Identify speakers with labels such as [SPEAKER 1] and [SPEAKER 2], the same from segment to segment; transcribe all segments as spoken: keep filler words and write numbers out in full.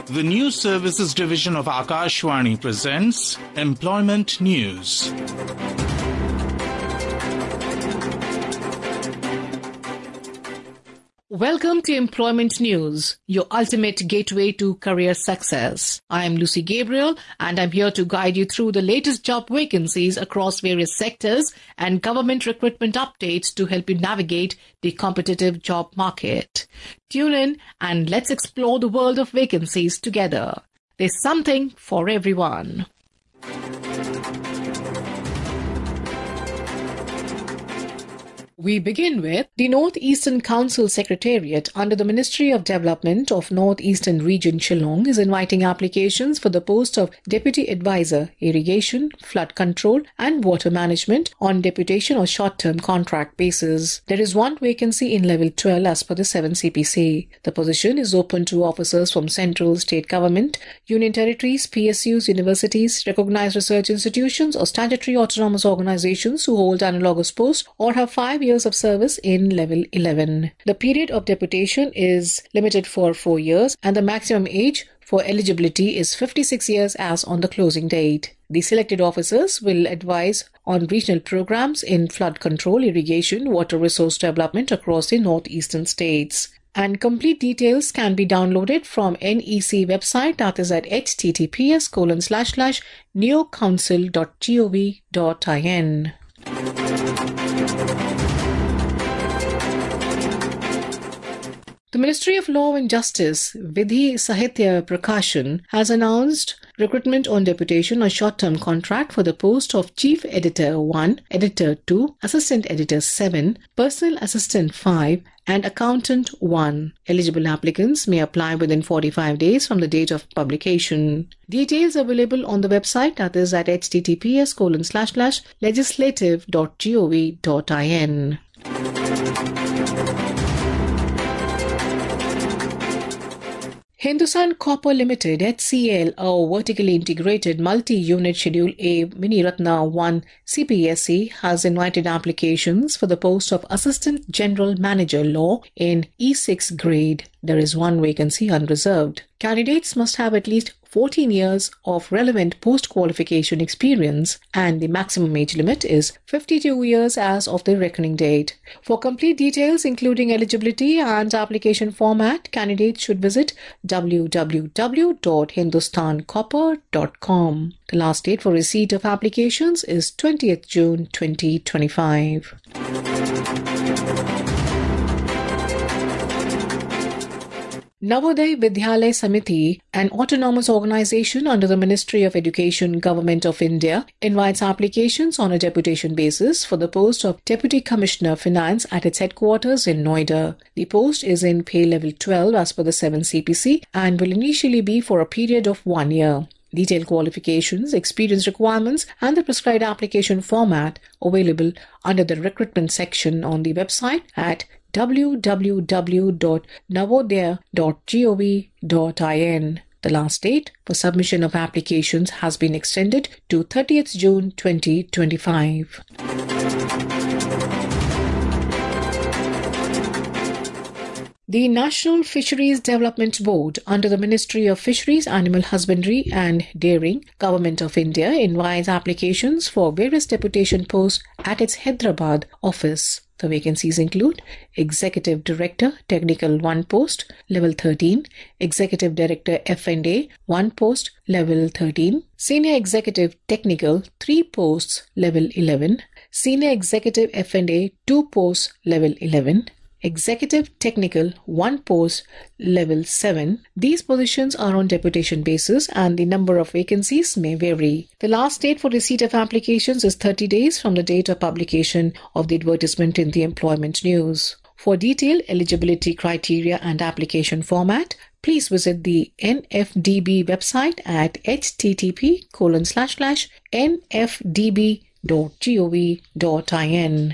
[SPEAKER 1] The News Services Division of Akashvani presents Employment News.
[SPEAKER 2] Welcome to Employment News, your ultimate gateway to career success. I am Lucy Gabriel and I'm here to guide you through the latest job vacancies across various sectors and government recruitment updates to help you navigate the competitive job market. Tune in and let's explore the world of vacancies together. There's something for everyone. We begin with the North Eastern Council Secretariat under the Ministry of Development of North Eastern Region Shillong is inviting applications for the post of Deputy Advisor, Irrigation, Flood Control and Water Management on deputation or short-term contract basis. There is one vacancy in Level twelve as per the seven C P C. The position is open to officers from central, state government, union territories, P S Us, universities, recognized research institutions or statutory autonomous organizations who hold analogous posts or have five years years of service in Level eleven. The period of deputation is limited for four years and the maximum age for eligibility is fifty-six years as on the closing date. The selected officers will advise on regional programs in flood control, irrigation, water resource development across the northeastern states. And complete details can be downloaded from N E C website, that is at https colon slash slash neocouncil dot gov dot in. The Ministry of Law and Justice, Vidhi Sahitya Prakashan, has announced recruitment on deputation or short-term contract for the post of Chief Editor one, Editor two, Assistant Editor seven, Personal Assistant five, and Accountant one. Eligible applicants may apply within forty-five days from the date of publication. Details available on the website, that is at https colon slash slash legislative dot gov dot in. Hindustan Copper Limited H C L, a vertically integrated multi-unit Schedule A Mini Ratna one C P S E, has invited applications for the post of Assistant General Manager Law in E six grade. There is one vacancy unreserved. Candidates must have at least fourteen years of relevant post-qualification experience and the maximum age limit is fifty-two years as of the reckoning date. For complete details including eligibility and application format, candidates should visit w w w dot hindustan copper dot com. The last date for receipt of applications is twentieth June twenty twenty-five. Navodaya Vidyalaya Samiti, an autonomous organization under the Ministry of Education, Government of India, invites applications on a deputation basis for the post of Deputy Commissioner Finance at its headquarters in Noida. The post is in pay level twelve as per the seven C P C and will initially be for a period of one year. Detailed qualifications, experience requirements and the prescribed application format available under the recruitment section on the website at w w w dot navodaya dot gov dot in. The last date for submission of applications has been extended to thirtieth June twenty twenty-five. The National Fisheries Development Board under the Ministry of Fisheries, Animal Husbandry and Dairying, Government of India, invites applications for various deputation posts at its Hyderabad office. The vacancies include Executive Director, Technical one post, Level thirteen, Executive Director F and A, one post, Level thirteen, Senior Executive Technical, three posts, Level eleven, Senior Executive F and A, two posts, Level eleven, Executive Technical, one post, Level seven. These positions are on deputation basis and the number of vacancies may vary. The last date for receipt of applications is thirty days from the date of publication of the advertisement in the Employment News. For detailed eligibility criteria and application format, please visit the N F D B website at http colon slash slash nfdb dot gov dot in.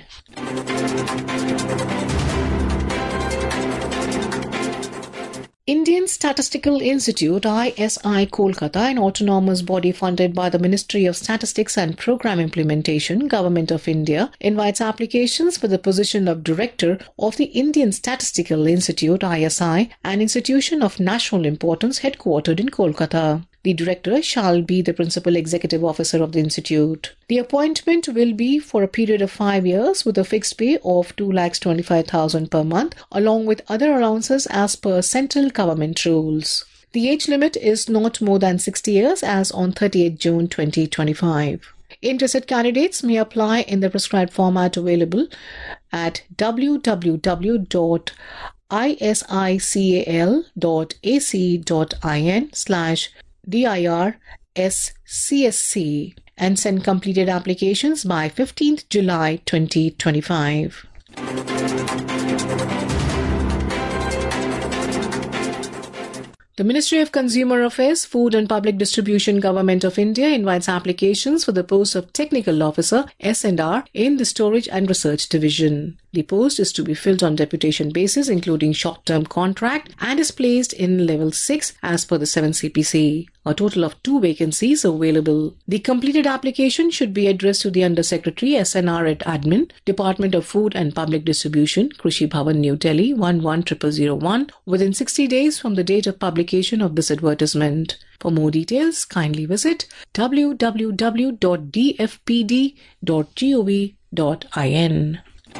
[SPEAKER 2] Indian Statistical Institute I S I Kolkata, an autonomous body funded by the Ministry of Statistics and Programme Implementation, Government of India, invites applications for the position of Director of the Indian Statistical Institute I S I, an institution of national importance headquartered in Kolkata. The director shall be the principal executive officer of the institute. The appointment will be for a period of five years with a fixed pay of two lakhs twenty-five thousand per month, along with other allowances as per central government rules. The age limit is not more than sixty years as on thirtieth June twenty twenty-five. Interested candidates may apply in the prescribed format available at w w w dot isical dot a c dot in slash D I R S C S C and send completed applications by fifteenth July twenty twenty-five. The Ministry of Consumer Affairs, Food and Public Distribution, Government of India invites applications for the post of Technical Officer S and R in the Storage and Research Division. The post is to be filled on deputation basis, including short-term contract, and is placed in level six as per the seven C P C. A total of two vacancies available. The completed application should be addressed to the Undersecretary S N R at Admin, Department of Food and Public Distribution, Krishi Bhavan, New Delhi, one one zero zero zero one, within sixty days from the date of publication of this advertisement. For more details, kindly visit w w w dot d f p d dot gov dot in.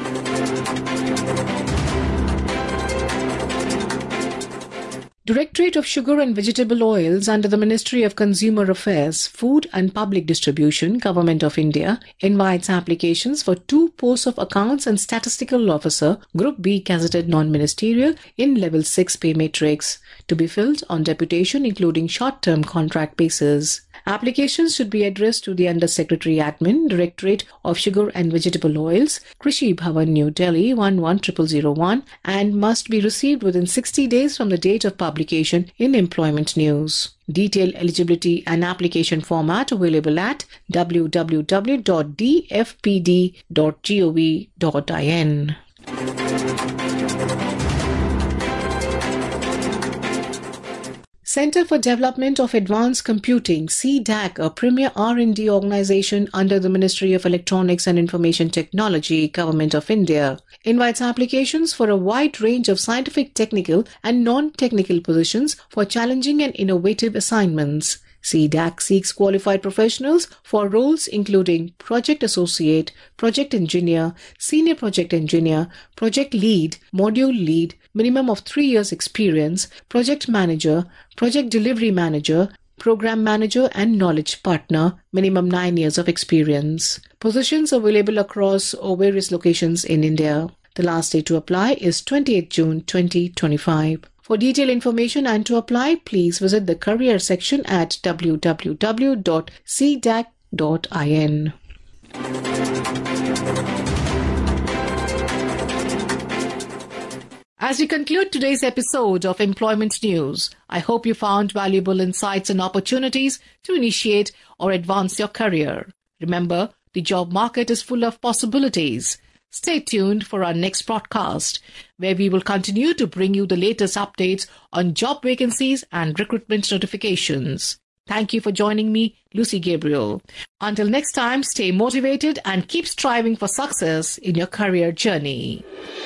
[SPEAKER 2] Directorate of Sugar and Vegetable Oils under the Ministry of Consumer Affairs, Food and Public Distribution, Government of India, invites applications for two posts of Accounts and Statistical Officer, Group B Gazetted Non-Ministerial in Level six pay matrix, to be filled on deputation including short-term contract basis. Applications should be addressed to the Undersecretary Admin, Directorate of Sugar and Vegetable Oils, Krishi Bhavan, New Delhi, one one zero zero zero one, and must be received within sixty days from the date of publication in Employment News. Detailed eligibility and application format available at w w w dot d f p d dot gov dot in. Centre for Development of Advanced Computing, C D A C, a premier R and D organization under the Ministry of Electronics and Information Technology, Government of India, invites applications for a wide range of scientific, technical and non-technical positions for challenging and innovative assignments. C D A C seeks qualified professionals for roles including Project Associate, Project Engineer, Senior Project Engineer, Project Lead, Module Lead, minimum of three years experience, Project Manager, Project Delivery Manager, Program Manager and Knowledge Partner, minimum nine years of experience. Positions available across various locations in India. The last day to apply is twentieth June twenty twenty-five. For detailed information and to apply, please visit the career section at w w w dot c d a c dot in. As we conclude today's episode of Employment News, I hope you found valuable insights and opportunities to initiate or advance your career. Remember, the job market is full of possibilities. Stay tuned for our next broadcast, where we will continue to bring you the latest updates on job vacancies and recruitment notifications. Thank you for joining me, Lucy Gabriel. Until next time, stay motivated and keep striving for success in your career journey.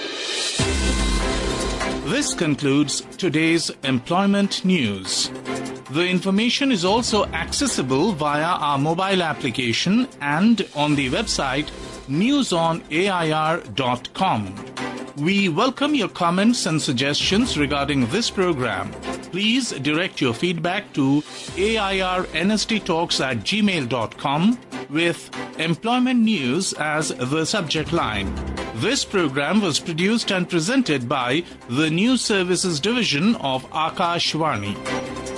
[SPEAKER 1] This concludes today's Employment News. The information is also accessible via our mobile application and on the website news on a i r dot com. We welcome your comments and suggestions regarding this program. Please direct your feedback to airnsttalks at gmail dot com with Employment News as the subject line. This program was produced and presented by the News Services Division of Akashvani.